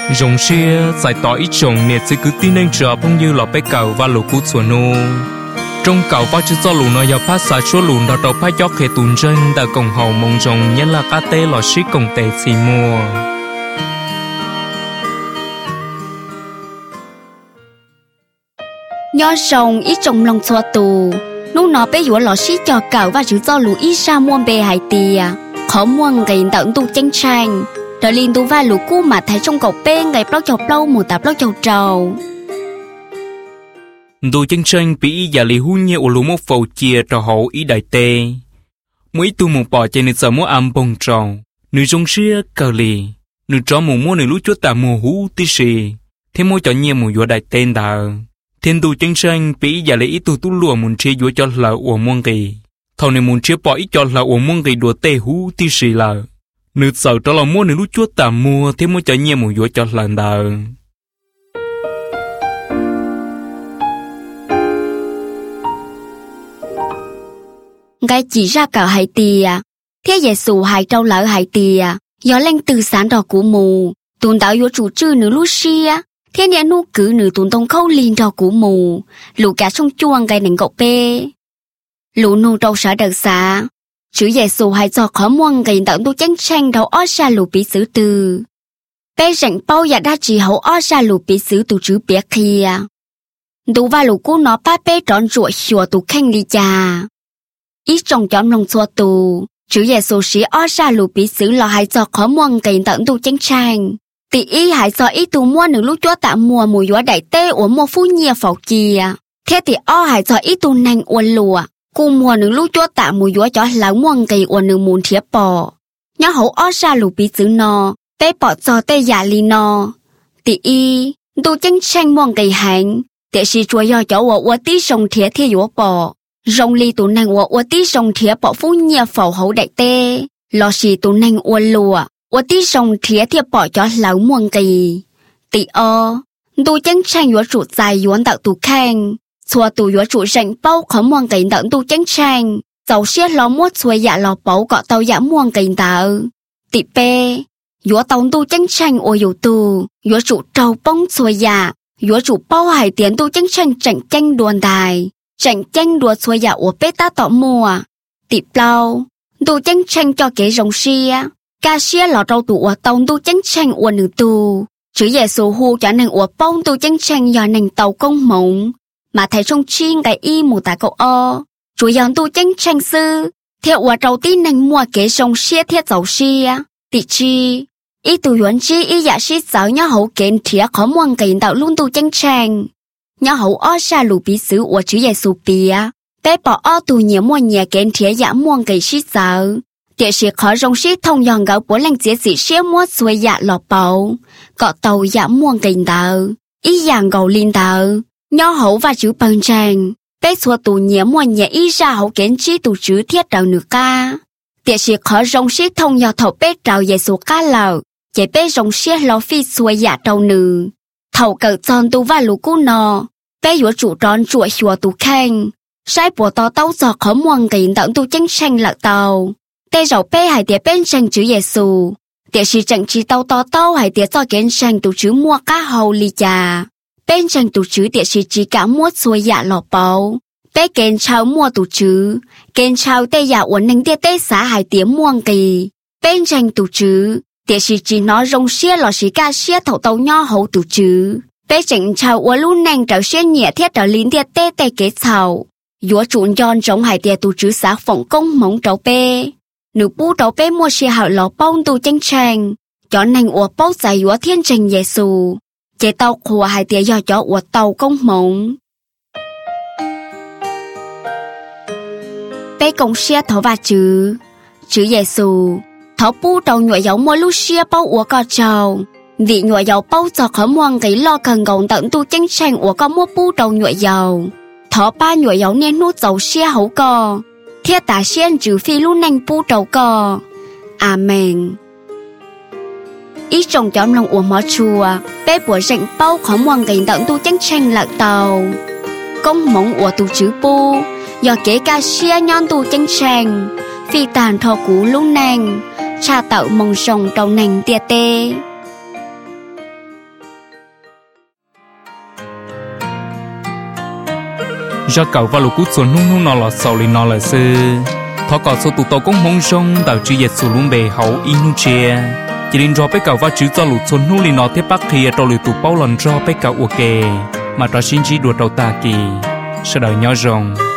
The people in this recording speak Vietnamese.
rồng xia giải tỏ ít trồng nè sẽ cứ tin nên chờ phong như lọ bé cầu và lũ cút xuân nô trong cầu bao chữ do lũ nó giờ phát xả số lũ đó đầu phát gió khề tùn chân đã cùng hậu mong rồng nhớ là cá tê lọ xí cùng tê xì mua nhớ rồng ít trồng lòng xóa tù lúc nó bé dũa lọ xí cho cầu và chữ do lũ ít ra muôn bề hải tìa khó muôn ngày tận tu tranh tranh rồi liên tu va lũ cú mà thấy trong cột bên ngày bao chọc lâu một tạp bao chọc trầu tu tranh tranh bị giả lì hu nhiều lũ một phẩu chia trò hậu ý đại tê mỗi tu một bỏ trên sợ mua âm bông trầu nữ trong xia cờ lì nữ cho một mua nữ lũ chúa tà mùa hú tí xì thêm mua cho nhiều một vua đại tên đờ thiên tu tranh tranh bị giả lì ít tu lùa muốn chia vua cho là của muôn kỳ thầu này muốn chia bỏ ít cho là của muôn kỳ đùa tê hú tí xì là nữ sợ cho là mua nữ lũ chúa tà mua thêm mua cho nhiều một vua cho là đờ cái chỉ ra cả hải tìa thế Giê-xu hải trâu lỡ hải tìa do lên từ sáng đỏ của mù tuần đạo vô chủ trư nữ Lucia thế nên nu cử nữ tuần tông khâu liên đỏ của mù lũ cả sông chuông cái nền gọc bê lũ nu trâu sở đợt xả chữ Giê-xu hải cho khó muôn cái tận tu chánh tranh đầu ó ra lũ bị xử từ bê rảnh bao giả đa chỉ hậu ó ra lũ bị xử từ chữ biết kia đủ và lũ của nó ba bê tròn ruột xùa tụ khanh đi cha ít trong chọn lòng xua tù chữ Giê-xu sĩ ó ra lũ bị xử lò hại cho khó muôn cái tận tu chánh tranh tỷ ý hại cho ít tu mua nữ lúc chúa tạm mùa mùi gió đại tê của mua phu nhia phẩu kia thế thì ó hại cho ít tu nành uốn lùa cu mùa nữ lúc chúa tạm mùi gió cho lão muôn cái uốn nữ muốn thiếp bỏ nhớ hậu ó ra lũ bị xử nò tê bỏ cho tê giả li nò tỷ ý tu chánh tranh muôn cái hành để sĩ chúa do cho uốn tí sông thiếp thiê gió bỏ rong li tụ nành uốn tí sông thiếp bỏ phu nhia phẩu hậu đại tê lo sĩ tụ nành uốn lùa uốn tí sông thiếp thiếp bỏ cho lão muôn cái tỷ tu chánh tranh uốn trụ dài uốn tạo tụ khang xua tụ uốn trụ rảnh bao khó muôn cái tận tu chánh tranh dầu xiết lo muốt xuôi dạ lo báu gọ tàu dạ muôn cái tạo tỷ pe uốn tàu tu chánh tranh uốn dụ tụ uốn trụ trâu bông xuôi dạ uốn trụ bao hải tiền tu chánh tranh chảnh tranh đuôn đài chảnh tranh đuôn xuôi dạ uốn bê ta tọ mùa tỷ plau tu chánh tranh cho kế rồng xia ca xia lọ trâu tụ uốn tàu tu chánh tranh uốn nữ tụ chữ Giê-xu hu cho nàng uốn bông tu chánh tranh do nàng tàu công mộng mà thấy trong chiên cái y mù tả cậu chủ yếu tu chánh tranh sư theo uốn trâu tí nàng mua kế rồng xia thiết dầu xia tỷ chi ý tu yuan chi ý giả sĩ giáo nhớ hậu kiện thía khó muôn cái tạo luôn tu chánh tranh nhớ hậu ó ra lũ bí sứ uốn chữ Giê-xu bìa bé bỏ ó tu nhiều mua nhà kiện thía giả muôn cái sĩ giáo địa sĩ khó rong sĩ thông dòng gạo bố lăng chế sĩ xia mua xuôi dạ lọ bầu cọ tàu giả muôn cái tạo ý dạng gầu liên tạo nhớ hậu và chữ bằng trang bé xua tu nhiều mua nhà ý ra hậu kiện chi tu chữ thiết đầu nữ ca địa sĩ khó rong sĩ thông dòng thầu bé trào Giê-xu ca lầu chế bé rong sĩ lo phi xuôi dạ đầu nữ thầu cờ tròn tu và lũ cú nò bé dũa trụ tròn chuột xua tu khang sai bộ to tàu giọt khó muôn cái tận tu chánh tranh lạc tàu tê rau bé hải tiệt bên tranh chữ Giê-xu tiệt sĩ chẳng chỉ tàu to tàu hải tiệt cho kiến tranh tu chữ mua cá hầu li trà bên tranh tu chữ tiệt sĩ chỉ cả mua xuôi dạ lọ báu bé kiến cháo mua tu chữ kiến cháo tê dạ uốn nâng tiệt tê xã hải tiệt muôn kỳ bên tranh tu chữ tiệt sĩ chỉ nói rong xia lọ sĩ ca xia thầu tàu nho hậu tu chữ bé tranh cháo uốn luôn nâng trào xia nhẹ thiết trào lín tiệt tê tê kế cháo dũa trụ giòn giống hải tiệt tu chữ xã phụng công mong trâu bé nữ bố đầu bé mua xe hậu lọ bông tu chánh tranh cho nên ủa bố giải ủa thiên trình Giê-xu chế tàu khua hai tia do cho ủa tàu công mộng bé công xe thọ và chữ Giê-xu thọ bố đầu nhựa dấu mua lúc xe bao ủa co trầu vì nhựa dấu bao cho khó muôn cái lo cần gồng tận tu chánh tranh ủa có mua bố đầu nhựa dầu thọ ba nhựa dấu nên nút dầu xe hậu co thiết tả xiên trừ phi lúc nành bú trầu cò. Amen. Ý trong chóng lòng ủa mỏ chùa, bé bùa rảnh bao khó muôn gành tận tu chánh tranh lạc tàu. Công mong ủa tu chữ bù, do kế ca xia nhon tu chánh tranh, phi tàn thọ cú lúc nành, cha tạo mong sông đầu nành tia tê. do cậu và lũ cút xuống nung nó là sầu lên nó là sư thọ cọ số tụ tàu cũng mong sông tàu chữ yết xuống luôn bề hậu inu chia chỉ đến cho bé cậu và chữ cho lũ xuống nung lên nó thế bắc thì tàu lũ tụ bao lần cho bé cậu ok mà cho xin chỉ đùa tàu ta kỳ sau đời nhỏ rồng